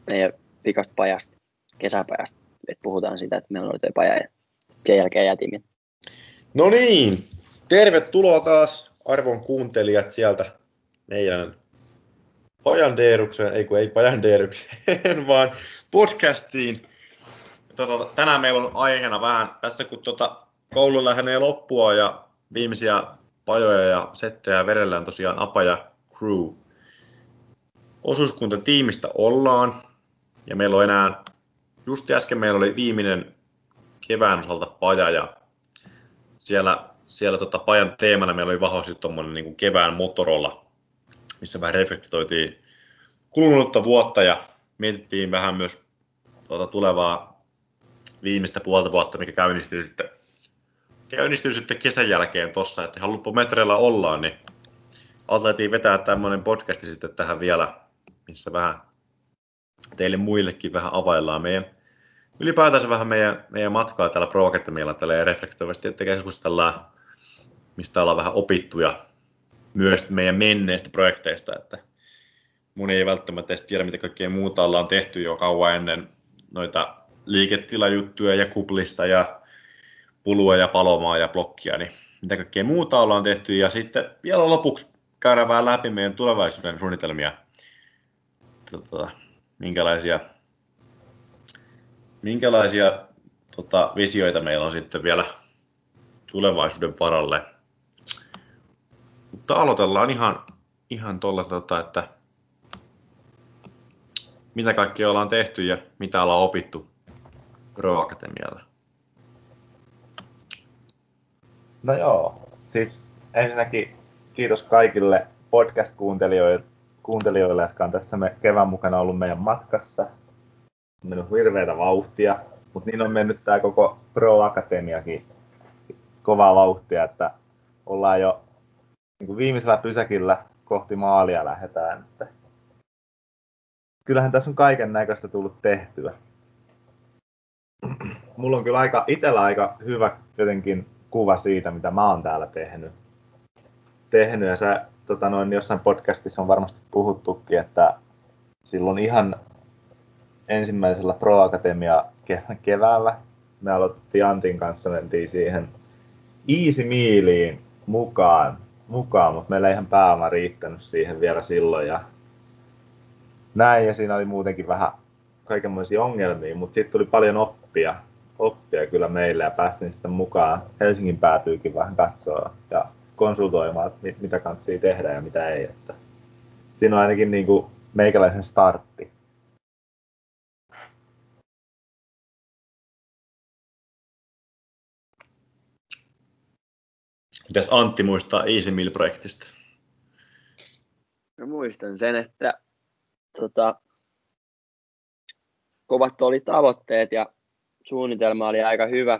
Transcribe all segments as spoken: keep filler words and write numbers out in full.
meidän vikasta pajasta, kesäpajasta. Et puhutaan siitä, että meillä oli toi paja ja sen jälkeen jätimme. No niin, tervetuloa taas arvon kuuntelijat sieltä meidän Pajandeerukseen, ei kun ei Pajandeerukseen, vaan podcastiin. Tota, tänään meillä on aiheena vähän, tässä kun tota, koulu lähenee loppua ja viimeisiä pajoja ja settejä verellään tosiaan Apa ja Crew. Osuuskuntatiimistä ollaan ja meillä on enää, just äsken meillä oli viimeinen kevään osalta paja ja siellä, siellä tota, pajan teemana meillä oli vahvasti tuommoinen niin kuin kevään Motorola, missä vähän reflektoitiin kulunutta vuotta ja mietittiin vähän myös tuota tulevaa viimeistä puolta vuotta, mikä käynnistyy sitten, käynnistyy sitten kesän jälkeen tuossa, että ihan loppumetreillä ollaan, niin ajateltiin vetää tämmöinen podcasti sitten tähän vielä, missä vähän teille muillekin vähän availlaan meidän, ylipäätänsä vähän meidän, meidän matkaa täällä Pro Academialla tälleen reflektoivasti, että keskustellaan, mistä ollaan vähän opittu ja myös meidän menneistä projekteista, että moni ei välttämättä edes tiedä, mitä kaikkea muuta ollaan tehty jo kauan ennen noita liiketilajuttuja ja kuplista ja pulua ja palomaa ja blokkia, niin mitä kaikkea muuta ollaan tehty. Ja sitten vielä lopuksi käydään vähän läpi meidän tulevaisuuden suunnitelmia. Tota, minkälaisia minkälaisia tota, visioita meillä on sitten vielä tulevaisuuden varalle. Mutta aloitellaan ihan, ihan tuolla, tota, että mitä kaikkea ollaan tehty ja mitä ollaan opittu Pro Academialla. No joo, siis ensinnäkin kiitos kaikille podcast-kuuntelijoille, kuuntelijoille, jotka on tässä me kevään mukana ollut meidän matkassa. On mennyt hirveätä vauhtia, mutta niin on mennyt tää koko Pro Academiakin kovaa vauhtia, että ollaan jo niin kuin viimeisellä pysäkillä kohti maalia lähdetään. Että kyllähän tässä on kaiken näköistä tullut tehtyä. Mulla on kyllä aika, itsellä aika hyvä jotenkin kuva siitä, mitä mä oon täällä tehnyt. tehnyt. Ja sä, tota noin, jossain podcastissa on varmasti puhuttukin, että silloin ihan ensimmäisellä Pro Academia keväällä me aloitettiin Antin kanssa, mentiin siihen Easy Mealiin mukaan, mukaan mutta meillä ei ihan pääoma riittänyt siihen vielä silloin. Ja näin, ja siinä oli muutenkin vähän kaikenlaisia ongelmia, mutta sitten tuli paljon oppia, oppia kyllä meille ja päästiin sitten mukaan. Helsingin päätyykin vähän katsoa ja konsultoimaan, että mitä kannattaa tehdä ja mitä ei. Että siinä on ainakin niin kuin meikäläisen startti. Mitäs Antti muistaa Easy Meal-projektista? Mä muistan sen, että tota, kovat oli tavoitteet ja suunnitelma oli aika hyvä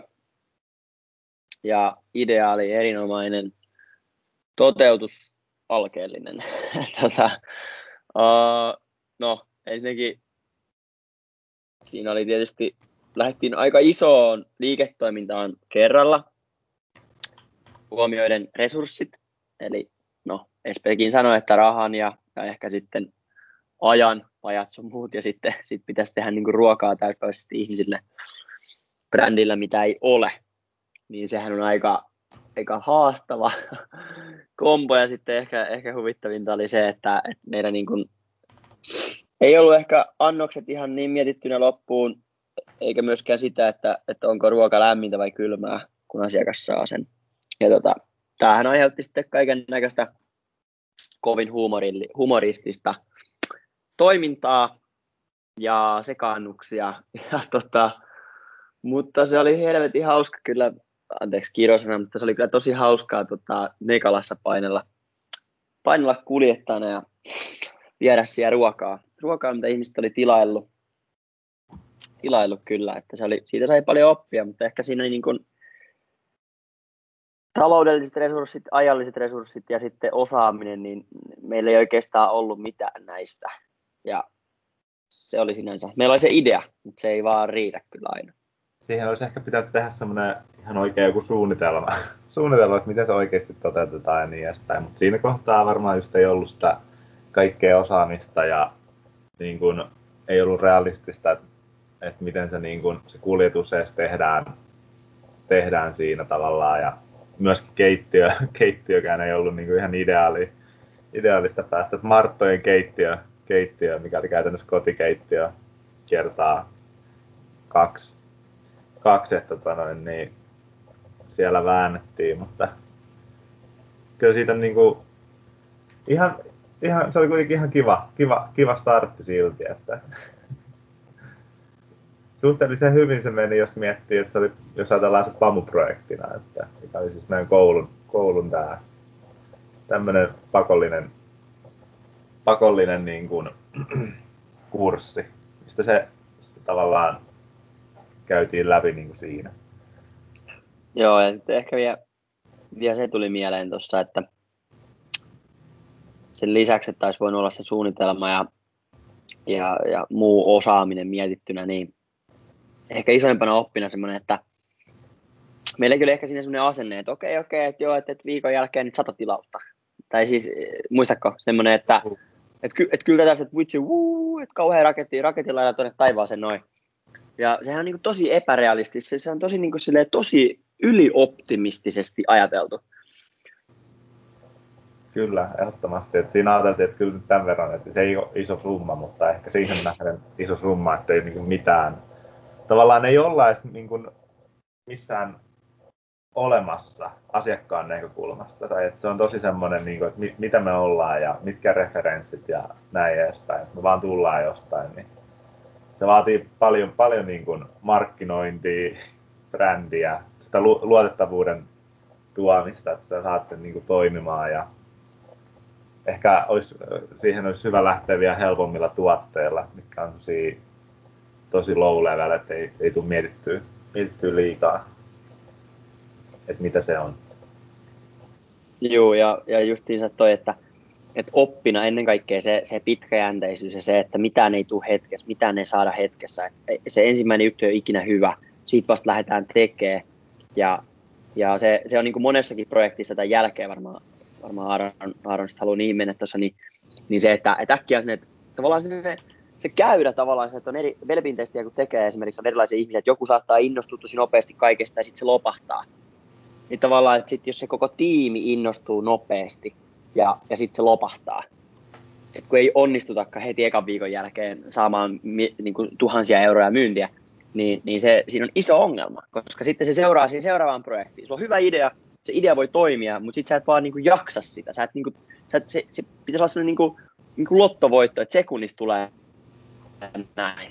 ja idea oli erinomainen, toteutus alkeellinen. tota, uh, no, ensinnäkin siinä oli tietysti, lähdettiin aika isoon liiketoimintaan kerralla, huomioiden resurssit, eli no, Espekin sanoi, että rahan ja, ja ehkä sitten ajan, pajat sun muut, ja sitten sit pitäisi tehdä niinku ruokaa täysipäiväisesti ihmisille brändillä, mitä ei ole, niin sehän on aika, aika haastava kombo, ja sitten ehkä, ehkä huvittavinta oli se, että, että meidän niin kuin, ei ollut ehkä annokset ihan niin mietittynä loppuun, eikä myöskään sitä, että, että onko ruoka lämmintä vai kylmää, kun asiakas saa sen. Ja tota, tämähän aiheutti sitten kaiken näköistä kovin humoristista toimintaa ja sekaannuksia. Ja tota, mutta se oli helvetin hauska kyllä, anteeksi kirosana, mutta se oli kyllä tosi hauskaa tota, Nekalassa painella, painella kuljettajana ja viedä siellä ruokaa. Ruokaa, mitä ihmiset oli tilaillut, tilaillut kyllä, että se oli, siitä sai paljon oppia, mutta ehkä siinä niin kuin taloudelliset resurssit, ajalliset resurssit ja sitten osaaminen, niin meillä ei oikeastaan ollut mitään näistä. Ja se oli sinänsä, meillä oli se idea, mutta se ei vaan riitä kyllä aina. Siihen olisi ehkä pitänyt tehdä semmoinen ihan oikein joku suunnitelma, suunnitelma, että miten se oikeasti toteutetaan ja niin edespäin. Mutta siinä kohtaa varmaan just ei ollut sitä kaikkea osaamista ja niin kun ei ollut realistista, että, että miten se, niin kuin, se kuljetus edes tehdään, tehdään siinä tavallaan. Ja myöskin keittiö, keittiökään ei ollut niin kuin ihan ideaali, ideaalista päästä. Että Marttojen keittiö, keittiö, mikä oli käytännössä kotikeittiö, kertaa kaksi, kaksi että tota noin, niin siellä väännettiin, mutta kyllä siitä niin kuin, ihan, ihan, se oli kuitenkin ihan kiva, kiva, kiva startti silti, että suhteellisen hyvin se meni, jos miettii, että se oli, jos ajatellaan se P A M U-projektina, että mikä oli siis meidän koulun, koulun tämä tämmöinen pakollinen, pakollinen niin kuin, kurssi, mistä se tavallaan käytiin läpi niin kuin siinä. Joo, ja sitten ehkä vielä, vielä se tuli mieleen tuossa, että sen lisäksi, että olisi voinut olla se suunnitelma ja, ja, ja muu osaaminen mietittynä, niin ehkä isoimpana oppina semmoinen, että meilläkin oli ehkä siinä semmoinen asenne, että okei, okei, että joo, että, että viikon jälkeen nyt sata tilausta. Tai siis, muistatko, semmoinen, että että, ky, että kyllä tässä, että vitsi, wuu, että kauhean raketti, raketilla ja tuonne taivaaseen noin. Ja sehän on niin kuin tosi epärealistista, se on tosi, niin kuin silleen, tosi ylioptimistisesti ajateltu. Kyllä, ehdottomasti. Että siinä ajateltiin, että kyllä tämän verran, että se ei ole iso summa, mutta ehkä siihen nähden iso summa, että ei niin kuin mitään. Tavallaan ei olla edes niin kuin missään olemassa asiakkaan näkökulmasta. Tai että se on tosi semmoinen, niin kuin, että mit, mitä me ollaan ja mitkä referenssit ja näin edespäin. Me vaan tullaan jostain. Niin se vaatii paljon, paljon niin kuin markkinointia, brändiä, sitä lu, luotettavuuden tuomista, että sä saat sen niin kuin toimimaan. Ja ehkä olisi, siihen olisi hyvä lähteä vielä helpommilla tuotteilla, mitkä on tosi low level, että ei, ei tule mietittyä, mietittyä liikaa, että mitä se on. Joo, ja, ja justiinsa toi, että, että oppina ennen kaikkea se, se pitkäjänteisyys ja se, että mitään ei tule hetkessä, mitään ei saada hetkessä. Että se ensimmäinen juttu ei ole ikinä hyvä, siitä vasta lähdetään tekemään. Ja, ja se, se on niin kuin monessakin projektissa tämän jälkeen varmaan, varmaan Aaron, Aaron haluaa niin mennä tuossa, niin, niin se, että, että äkkiä sinne, tavallaan se, se käydä tavallaan, se, että on eri Velbin-testiä, kun tekee esimerkiksi on erilaisia ihmisiä, että joku saattaa innostua tosi nopeasti kaikesta ja sitten se lopahtaa. Niin tavallaan, että sit, jos se koko tiimi innostuu nopeasti ja, ja sitten se lopahtaa, että kun ei onnistutakaan heti ekan viikon jälkeen saamaan niin kuin tuhansia euroja myyntiä, niin, niin se, siinä on iso ongelma, koska sitten se seuraa siihen seuraavaan projektiin. Sulla on hyvä idea, se idea voi toimia, mutta sitten sä et vaan niin kuin jaksa sitä. Sä et, niin kuin, sä et, se, se pitäisi olla sellainen niin kuin, niin kuin lottovoitto, että sekunnissa tulee näin.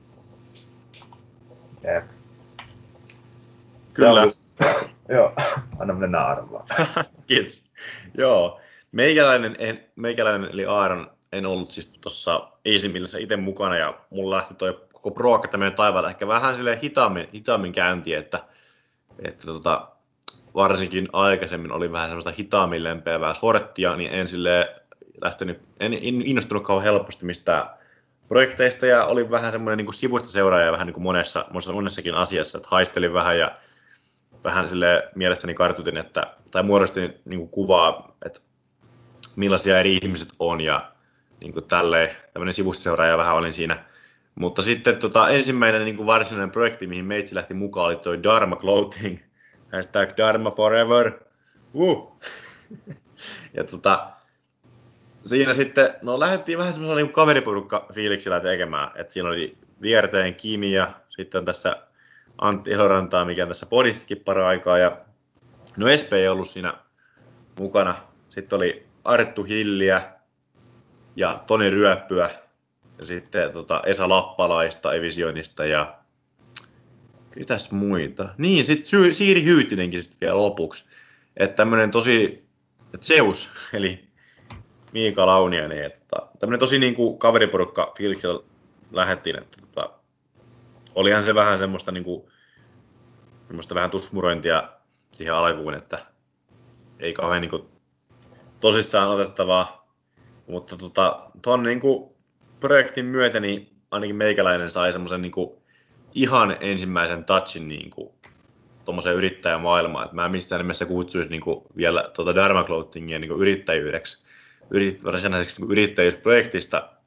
Jep. Kyllä. Joo, anna mennä arvaa. Kiitos. Joo, meikäläinen, en, meikäläinen eli Aaron en ollut siis tuossa Easy-millissä itse mukana ja mulla lähti toi koko Pro Academy taivaalla ehkä vähän silleen hitaammin, hitaammin käyntiin, että, että tota, varsinkin aikaisemmin oli vähän semmoista hitaammin lempeävää sorttia, niin en silleen lähtenyt, en innostunut kauhean helposti mistään projekteista ja olin vähän semmoinen niin kuin sivusta seuraaja vähän niin kuin monessa, monessakin asiassa, että haistelin vähän ja vähän sille mielestäni kartutin, että, tai muodostin niin kuin kuvaa, että millaisia eri ihmiset on ja niin kuin tälleen, tämmöinen sivustoseuraaja vähän olin siinä. Mutta sitten tota, ensimmäinen niin kuin varsinainen projekti, mihin meitsi lähti mukaan, oli toi Dharma Clothing, hashtag Dharma Forever. Uh. Ja tota, siinä sitten, no lähdettiin vähän semmoisella niin kuin kaveriporukka fiiliksillä tekemään, että siinä oli Vierteen Kimi ja sitten tässä Antti Elorantaa, mikä on tässä podissakin para-aikaa. Ja no Espe ei ollut siinä mukana. Sitten oli Arttu Hilliä ja Toni Ryöppyä. Ja sitten tota Esa Lappalaista Evisionista ja ketäs muita. Niin, sitten Siiri Hyytinenkin sitten vielä lopuksi. Että tämmönen tosi Zeus, eli Miika Launiainen. Että tämmönen tosi niinku kaveriporukka fiiliksellä lähdettiin. Että tota, olihan se vähän semmoista niinku semmoista vähän tusmurointia siihen alkuun, että ei kauhean niin kuin tosissaan otettavaa, mutta tota, tuon niin kuin projektin myötä niin ainakin meikäläinen sai semmoisen niin kuin ihan ensimmäisen touchin niin kuin tuommoiseen yrittäjämaailmaan, että mä en missään nimessä kutsuisi niin kuin vielä tuota Dharma Clothingia niin kuin yrittäjyydeksi, yrit, varsinaiseksi niin kuin yrittäjyysprojektista,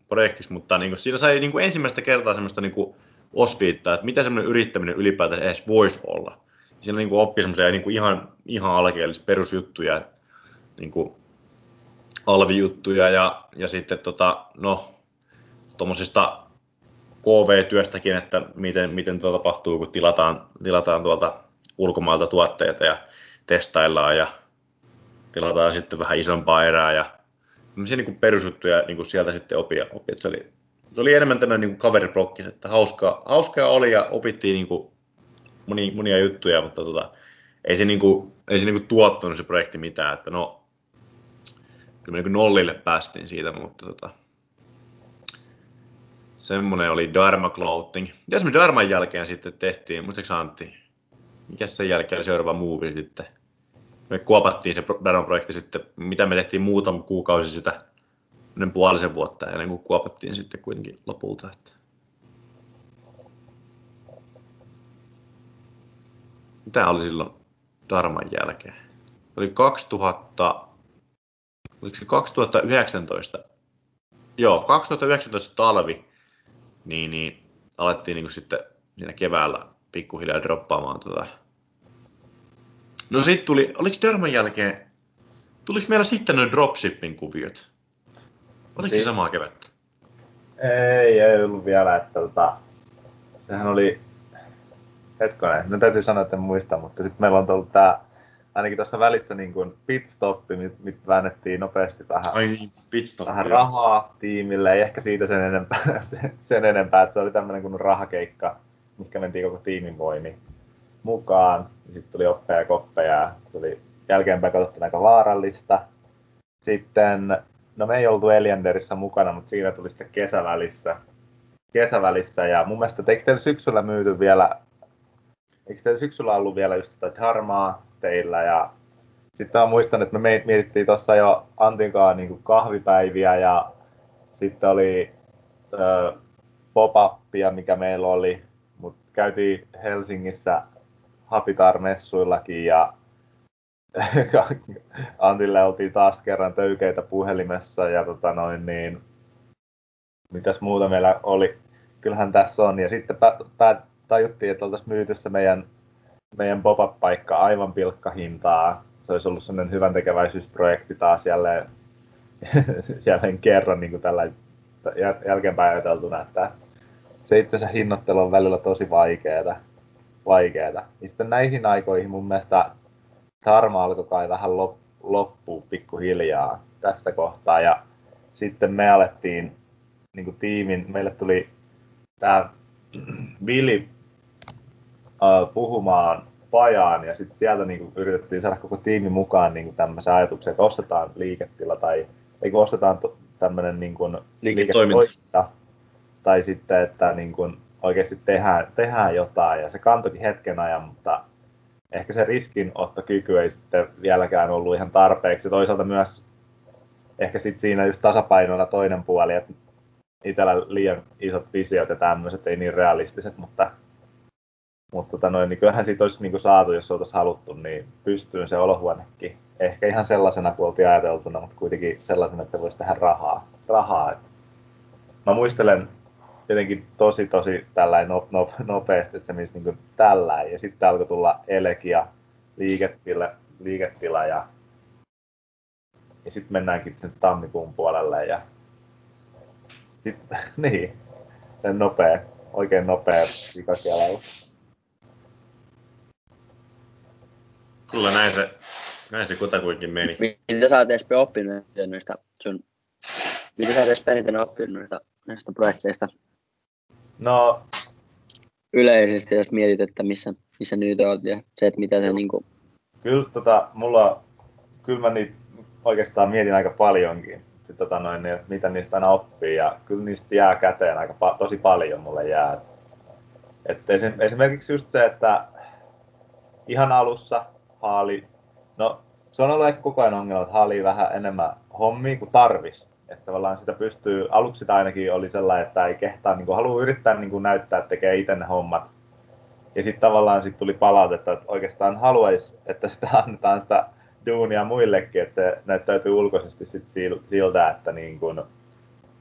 projektiksi, mutta niin kuin, siinä sai niin kuin ensimmäistä kertaa semmoista niin kuin osviittaa, että mitä semmoinen yrittäminen ylipäätään edes voisi olla. Siinä niin kuin oppi semmoisia niin kuin ihan, ihan alkeellisia perusjuttuja, niin kuin alvijuttuja ja, ja sitten tota, no, tuommoisista K V-työstäkin, että miten, miten tuo tapahtuu, kun tilataan, tilataan tuolta ulkomailta tuotteita ja testaillaan ja tilataan sitten vähän isompaa erää ja tämmöisiä niin kuin perusjuttuja niin kuin sieltä sitten opia. opia. Se, oli, se oli enemmän tämmöinen niin kaveriblokki, että hauskaa, hauskaa oli ja opittiin niin kuin monia, monia juttuja, mutta tota, ei se, niin kuin, ei se niin kuin tuottanut se projekti mitään, että no kyllä me niin kuin nollille päästiin siitä, mutta tota, semmoinen oli Dharma Clothing. Mitäs me Dharman jälkeen sitten tehtiin, muistatko Antti? Mikäs sen jälkeen oli seuraava movie sitten? Me kuopattiin se Dharma-projekti sitten, mitä me tehtiin muutama kuukausi sitä, ennen puolisen vuotta ennen kuin kuopattiin sitten kuitenkin lopulta. Että. Mitä oli silloin Dharman jälkeen? Oli kaksituhatta, oliko se kaksituhattayhdeksäntoista? Joo, kaksituhattayhdeksäntoista talvi, niin, niin alettiin niin kuin sitten siinä keväällä pikkuhiljaa droppaamaan tota. No sit tuli, oliko Dharman jälkeen, tuliko meillä sitten noin dropshipping kuviot? Oliko se samaa kevättä? Ei, ei ollut vielä, että tota, sehän oli, hetkonen, no täytyy sanoa, että en muista, mutta sitten meillä on tullut tää, ainakin tuossa välissä niin kuin pitstoppi, mit väännettiin nopeasti vähän, Ai niin, pitstoppi, vähän rahaa tiimille, ei ehkä siitä sen enempää, sen enempää, että se oli tämmöinen kuin rahakeikka, mikä mentiin koko tiimin voimi mukaan. Sitten tuli oppeja ja koppeja, tuli jälkeenpäin katsottu aika vaarallista. Sitten, no me ei oltu Elianderissa mukana, mutta siinä tuli sitten kesävälissä. kesävälissä ja mun mielestä, eikö teillä syksyllä myyty vielä, eikö teillä syksyllä ollut vielä just tätä Dharmaa teillä ja sitten mä muistan, että me mietittiin tuossa jo Antinkaan niin kuin kahvipäiviä ja sitten oli ö, pop-upia, mikä meillä oli, mutta käytiin Helsingissä Hapitar-messuillakin ja Antille oltiin taas kerran töykeitä puhelimessa ja tota noin niin, mitäs muuta meillä oli, kyllähän tässä on. Ja sitten pä, pä, tajuttiin, että oltaisiin myyty se meidän, meidän pop-up-paikka aivan pilkkahintaa. Se olisi ollut sellainen hyvän tekeväisyysprojekti taas jälleen, jälleen kerran niin kuin tällä jälkeenpäin ajateltuna, että se itse asiassa hinnoittelu on välillä tosi vaikeaa. vaikeata. Ja sitten näihin aikoihin mun mielestä Dharma alkoi kai vähän loppua pikkuhiljaa tässä kohtaa. Ja sitten me alettiin niin kuin tiimin, meille tuli tää Vili uh, puhumaan pajaan ja sitten sieltä niin kuin yritettiin saada koko tiimi mukaan niin kuin tämmöisen ajatuksen, että ostetaan liiketila tai eikö ostetaan to, tämmöinen niin kuin liiketoiminta tai sitten, että niin kuin oikeasti tehdään, tehdään jotain ja se kantoikin hetken ajan, mutta ehkä se riskinottokyky ei sitten vieläkään ollut ihan tarpeeksi. Toisaalta myös ehkä sitten siinä just tasapainoilla toinen puoli, että itsellä liian isot visiot ja tämmöiset, ei niin realistiset, mutta, mutta tota noin, niin kyllähän siitä olisi niin kuin saatu, jos oltaisiin haluttu, niin pystyyn se olohuonekin. Ehkä ihan sellaisena kuin oltiin ajateltuna, mutta kuitenkin sellaisena, että se voisi tehdä rahaa. rahaa. Mä muistelen jotenkin tosi tosi tällainen no, no, nopeasti, että se menisi niin kuin tällainen. Ja sitten alkoi tulla Elegia, liiketila, liiketila ja, ja sitten mennäänkin sen tammikuun puolelle. Ja sitten, niin, sen nopea, oikein nopea vikakielellä. Kyllä näin se, näin se kutakuinkin meni. Mitä sä oot Espe oppinut noista sun, mitä sä oot Espe eniten oppinut noista, noista projekteista? No, yleisesti, jos mietit, että missä, missä nyt oot ja se, että mitä se niinku. Kyllä tota, mulla, kyllä mä niitä oikeastaan mietin aika paljonkin, sit, tota noin, niin, mitä niistä aina oppii ja kyllä niistä jää käteen aika pa- tosi paljon mulle jää. Et esim, esimerkiksi just se, että ihan alussa haali, no se on ollut ehkä koko ajan ongelma, että haalii vähän enemmän hommia kuin tarvis. Että tavallaan sitä pystyy, aluksi sitä ainakin oli sellainen, että ei kehtaa, niin haluaa yrittää niin näyttää, että tekee itse ne hommat. Ja sitten tavallaan sit tuli palautetta, että oikeastaan haluaisi, että sitä annetaan sitä duunia muillekin, että se näyttäytyy ulkoisesti sit siltä, että niin kun,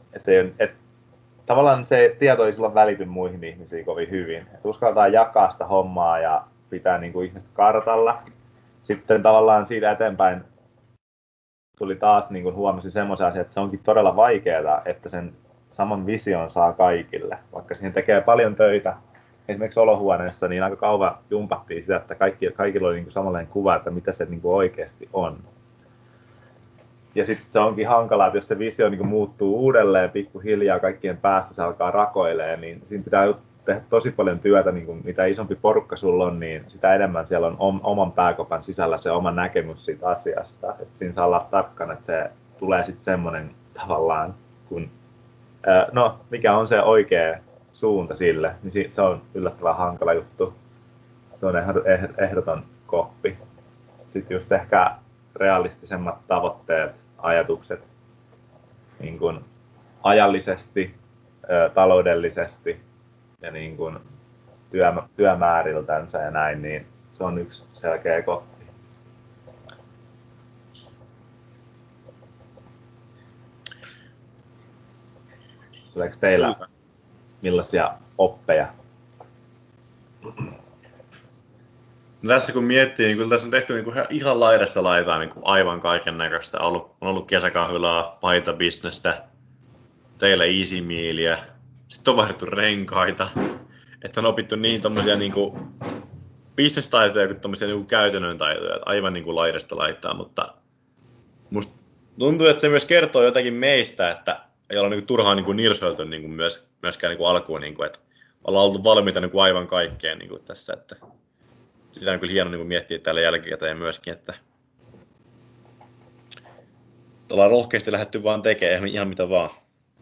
et ei, et, tavallaan se tieto ei silloin välity muihin ihmisiin kovin hyvin. Et uskaltaa jakaa sitä hommaa ja pitää niin kuin ihmiset kartalla. Sitten tavallaan siitä eteenpäin tuli taas niin kuin huomasin semmoisen asian, että se onkin todella vaikeaa, että sen saman vision saa kaikille. Vaikka siihen tekee paljon töitä, esimerkiksi olohuoneessa, niin aika kauan jumpattiin sitä, että kaikki, kaikilla oli niin kuin samanlainen kuva, että mitä se niin kuin oikeasti on. Ja sitten se onkin hankalaa, että jos se visio niin kuin muuttuu uudelleen pikkuhiljaa, kaikkien päässä se alkaa rakoilemaan, niin siinä pitää tehdä tosi paljon työtä, niin kuin mitä isompi porukka sulla on, niin sitä enemmän siellä on oman pääkopan sisällä se oma näkemys siitä asiasta. Et siinä saa olla tarkkana, että se tulee sitten semmoinen tavallaan, kun, no mikä on se oikea suunta sille, niin se on yllättävän hankala juttu. Se on ehdoton koppi. Sitten just ehkä realistisemmat tavoitteet, ajatukset niin kuin ajallisesti, taloudellisesti ja niin kuin työ, työmääriltänsä ja näin, niin se on yksi selkeä koppi. Tuleeko teillä millaisia oppeja? Tässä kun miettii, niin kyllä tässä on tehty niin kuin ihan laidasta laitaan niin kuin aivan kaiken näköistä. On ollut, on ollut kesäkahvilaa, paitabisnestä, teillä easy mealia, sitten on vaihdettu renkaita. Että on opittu niin tommosia niin kuin business-taitoja kuin tommosia niin kuin käytännön taitoja, aivan niin kuin laidasta laitaan. Mutta musta tuntuu, että se myös kertoo jotakin meistä, että ei olla niin kuin turhaan niin kuin nirsoiltu niin kuin myös, myöskään niin kuin alkuun, niin kuin, että ollaan oltu valmiita niin kuin aivan kaikkeen niin kuin tässä. Että sitä on kyllä hieno niin miettiä täällä jälkikäteen myöskin, että ollaan rohkeasti lähdetty vaan tekemään ihan mitä vaan.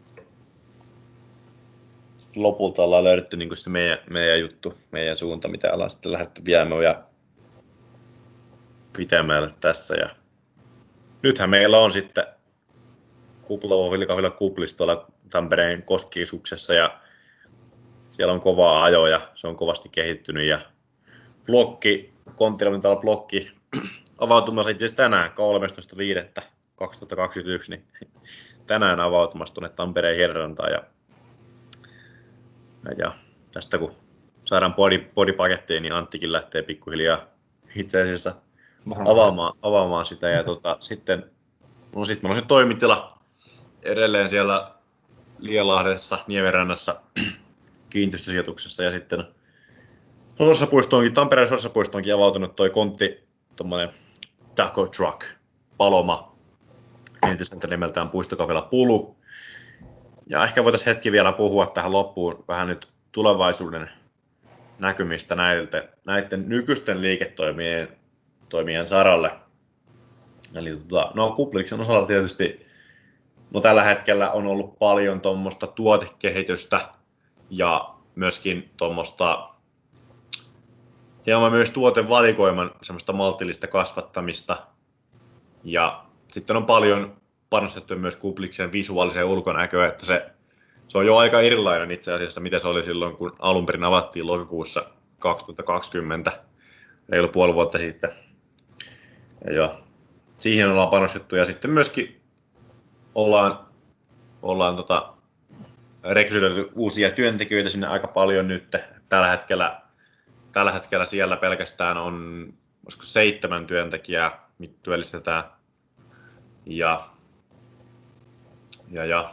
Sitten lopulta ollaan löydetty niin se meidän, meidän juttu, meidän suunta, mitä ollaan sitten lähdetty viemään ja pitemmälle tässä. Ja nythän meillä on sitten kuplavohvilikahvilla kuplis tuolla Tampereen Koskisuksessa ja siellä on kovaa ajoa ja se on kovasti kehittynyt ja blokki, Konttilavintala blokki avautumassa itse asiassa tänään kolmastoista viidettä kaksituhattakaksikymmentäyksi, niin tänään avautumassa tuonne Tampereen Hiedanrantaan ja, ja, ja tästä kun saadaan body, bodipakettiin, niin Anttikin lähtee pikkuhiljaa itse asiassa avaamaan, avaamaan sitä ja tota, sitten no sit meillä on se toimitila edelleen siellä Lielahdessa, Niemenrannassa kiinteistösijoituksessa ja sitten Sorsapuistoonkin, Tampereen Sorsapuistoonkin avautunut toi kontti, tommonen taco truck, Paloma, entiseltä nimeltään puistokahvila Pulu. Ja ehkä voitaisiin hetki vielä puhua tähän loppuun vähän nyt tulevaisuuden näkymistä näiden, näiden nykyisten liiketoimien toimien saralle. Eli tota, no Kupliksen osalla tietysti, no tällä hetkellä on ollut paljon tuommoista tuotekehitystä ja myöskin tuommoista hieman myös tuotevalikoiman semmoista maltillista kasvattamista. Ja sitten on paljon panostettu myös Kupliksen visuaaliseen ulkonäköön, että se, se on jo aika erilainen itse asiassa, mitä se oli silloin, kun alun perin avattiin lokakuussa kaksituhattakaksikymmentä, reilu puoli vuotta sitten. Ja, ja siihen ollaan panostettu ja sitten myöskin ollaan, ollaan tota, rekrytoitu uusia työntekijöitä sinne aika paljon nyt. Tällä hetkellä, tällä hetkellä siellä pelkästään on olisiko seitsemän työntekijää, mitä työllistetään. Ja, ja, ja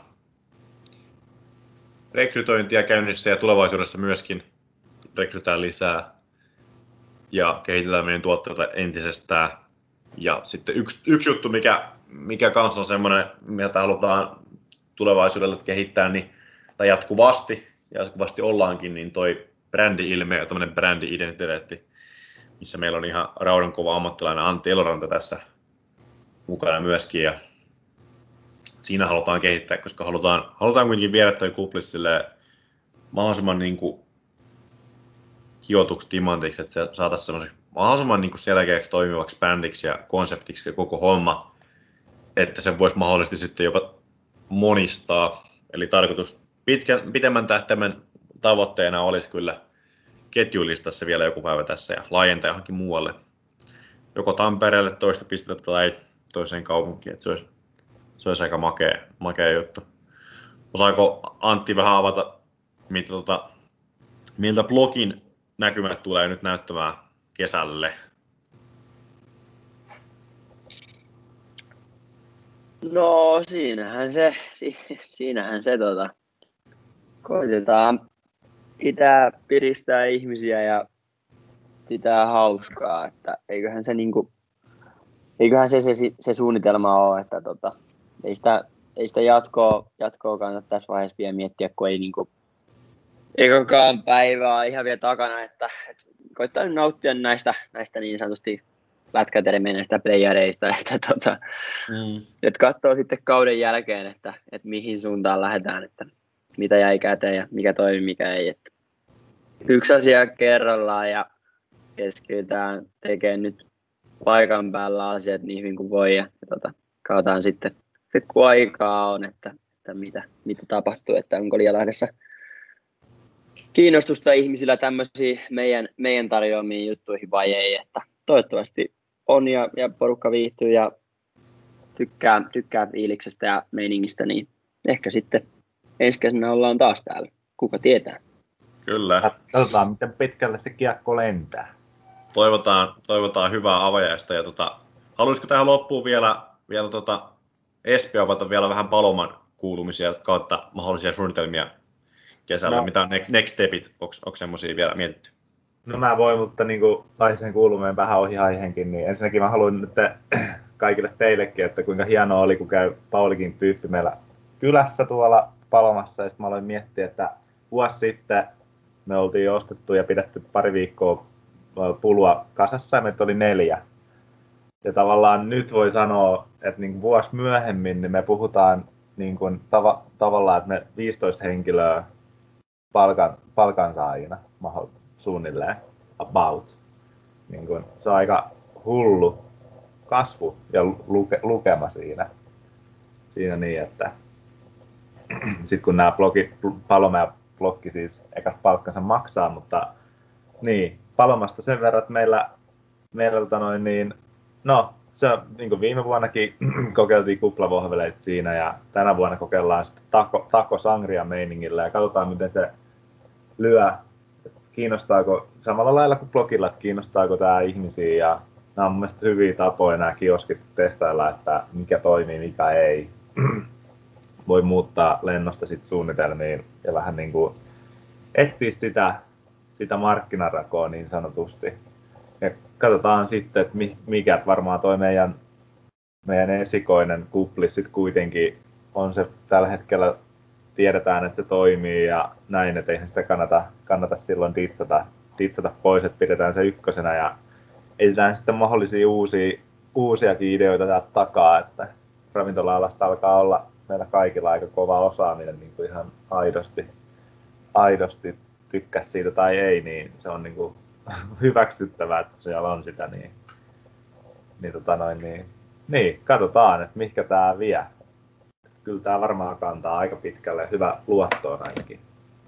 rekrytointia käynnissä ja tulevaisuudessa myöskin rekrytään lisää ja kehitetään meidän tuotteita entisestään. Ja sitten yksi, yksi juttu, mikä, mikä kanssa on semmoinen, mitä halutaan tulevaisuudelle kehittää, niin, tai jatkuvasti, jatkuvasti ollaankin, niin toi brändi-ilme ja tämmöinen brändi-identiteetti, missä meillä on ihan raudankova ammattilainen Antti Eloranta tässä mukana myöskin. Ja siinä halutaan kehittää, koska halutaan, halutaan kuitenkin viedä toi kuplis mahdollisimman niin kuin hiotuksi timantiksi, että se saataisiin semmoiseksi mahdollisimman niin kuin selkeäksi toimivaksi brändiksi ja konseptiksi ja koko homma, että se voisi mahdollisesti sitten jopa monistaa. Eli tarkoitus pitkän, pitemmän tähtäimen tavoitteena olisi kyllä ketjulistaa se vielä joku päivä tässä ja laajentaa johonkin muualle. Joko Tampereelle toista pistettä tai toiseen kaupunkiin, että se olisi, se olisi aika makea, makea juttu. Osaako Antti vähän avata, mitä, tota, miltä blogin näkymät tulee nyt näyttämään kesälle? No siinähän se, si, siinähän se tota, koitetaan pitää piristää ihmisiä ja pitää hauskaa, että eiköhän se niinku, eiköhän se, se, se suunnitelma ole, että tota, ei sitä, ei sitä jatkoa, jatkoa kannata tässä vaiheessa vielä miettiä, kun ei niinku, ei kokaan päivää ihan vielä takana, että, että koittaa nyt nauttia näistä, näistä niin sanotusti lätkätermeistä playereista, että, tota, mm. että katsoo sitten kauden jälkeen, että, että mihin suuntaan lähdetään, että mitä jäi käteen ja mikä toimi, mikä ei. Että yksi asia kerrallaan ja keskitytään tekemään nyt paikan päällä asiat niin hyvin kuin voi ja, ja tota, katsotaan sitten, sitten kun aikaa on, että, että mitä, mitä tapahtuu, että onko Lielahdessa kiinnostusta ihmisillä tämmöisiin meidän, meidän tarjoamiin juttuihin vai ei, että toivottavasti on ja, ja porukka viihtyy ja tykkää, tykkää fiiliksestä ja meiningistä, niin ehkä sitten ensi kesänä ollaan taas täällä. Kuka tietää? Kyllä. Katsotaan, miten pitkälle se kiekko lentää. Toivotaan, toivotaan hyvää avajaista. Ja tota, haluaisiko tähän loppuun vielä, vielä tota, Espi avata vielä vähän Paloman kuulumisia kautta mahdollisia suunnitelmia kesällä? No. Mitä on next stepit? Onko semmoisia vielä mietitty? No mä voin, mutta niin kuin taisen kuulumeen vähän ohi aiheenkin, niin ensinnäkin mä haluan nyt kaikille teillekin, että kuinka hienoa oli, kun käy Paulikin tyyppi meillä kylässä tuolla Palomassa, ja sitten mä aloin miettiä, että vuosi sitten me oltiin ostettu ja pidetty pari viikkoa pulua kasassa, ja meitä oli neljä. Ja tavallaan nyt voi sanoa, että niin kuin vuosi myöhemmin niin me puhutaan niin kuin tava, tavallaan, että me viisitoista henkilöä palkan, palkansaajina suunnilleen, about. Niin kuin, se on aika hullu kasvu ja luke, lukema siinä. Siinä niin, että sitten kun nämä blogit, Paloma ja bloggi siis ekat palkkansa maksaa, mutta niin, Palomasta sen verran, että meillä, meillä tota noin, niin, no, se niin kuin viime vuonnakin kokeiltiin kuplavohveleita siinä ja tänä vuonna kokeillaan sitten taco, taco sangria meiningillä ja katsotaan miten se lyö. Kiinnostaako, samalla lailla kuin blogilla, että kiinnostaako tämä ihmisiä ja nämä on mun mielestä hyviä tapoja nämä kioskit testailla, että mikä toimii, mikä ei. Voi muuttaa lennosta sit suunnitelmiin ja vähän niin kuin etsiä sitä, sitä markkinarakoa niin sanotusti. Ja katsotaan sitten, että mikä varmaan toi meidän, meidän esikoinen kupli sitten kuitenkin on se tällä hetkellä, tiedetään, että se toimii ja näin, että eihän sitä kannata, kannata silloin ditsata, ditsata pois, että pidetään se ykkösenä ja etsitään sitten mahdollisia uusia, uusiakin ideoita täältä takaa, että ravintola-alasta alkaa olla meillä kaikilla aika kova osaaminen niin kuin ihan aidosti, aidosti tykkää siitä tai ei, niin se on niin kuin hyväksyttävää, että siellä on sitä, niin, niin, tota noin, niin, niin katsotaan, että mihinkä tämä vie. Kyllä tämä varmaan kantaa aika pitkälle hyvä luottoon ainakin.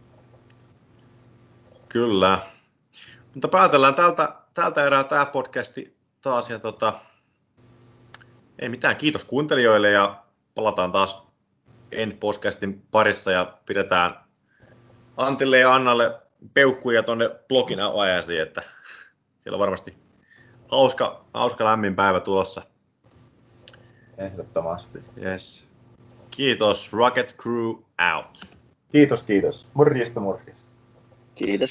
Kyllä. Mutta päätellään tältä, tältä erää tämä podcasti taas. Ja tota, ei mitään, kiitos kuuntelijoille ja palataan taas End-podcastin parissa ja pidetään Antille ja Annalle peukkuja tuonne blogin avajaisiin, että siellä on varmasti hauska, hauska lämmin päivä tulossa. Ehdottomasti. Yes. Kiitos, Rocket Crew out. Kiitos, kiitos. Morjesta, morjesta. Kiitos.